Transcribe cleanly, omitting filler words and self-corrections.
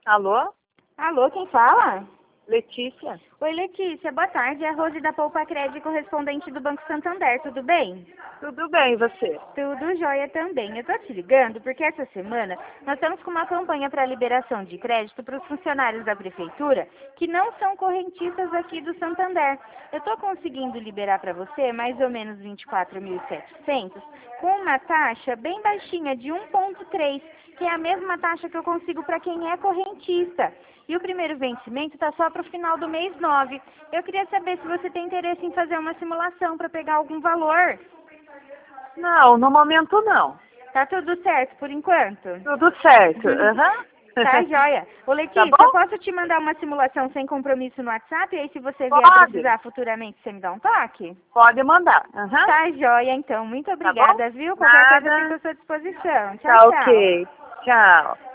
Alô? Alô, quem fala? Letícia? Oi, Letícia, boa tarde. É a Rose da Poupa Crédito, correspondente do Banco Santander, tudo bem? Tudo bem, e você? Tudo jóia também. Eu tô te ligando porque essa semana nós estamos com uma campanha para liberação de crédito para os funcionários da prefeitura que não são correntistas aqui do Santander. Eu tô conseguindo liberar para você mais ou menos 24.700 com uma taxa bem baixinha de 1,3, que é a mesma taxa que eu consigo para quem é correntista. E o primeiro vencimento está só para o final do mês 9. Eu queria saber se você tem interesse em fazer uma simulação para pegar algum valor. Não, no momento não. Tá tudo certo por enquanto? Tudo certo. Aham. Tá, joia. Ô, Letícia, Tá eu bom? posso te mandar uma simulação sem compromisso no WhatsApp? E aí, se você vier Pode. precisar futuramente, você me dá um toque? Pode mandar. Aham. Tá, joia, então. Muito Tá bom? obrigada, viu? Qualquer coisa eu fico Nada. à sua disposição. Tchau, Tá tchau. ok. Tchau.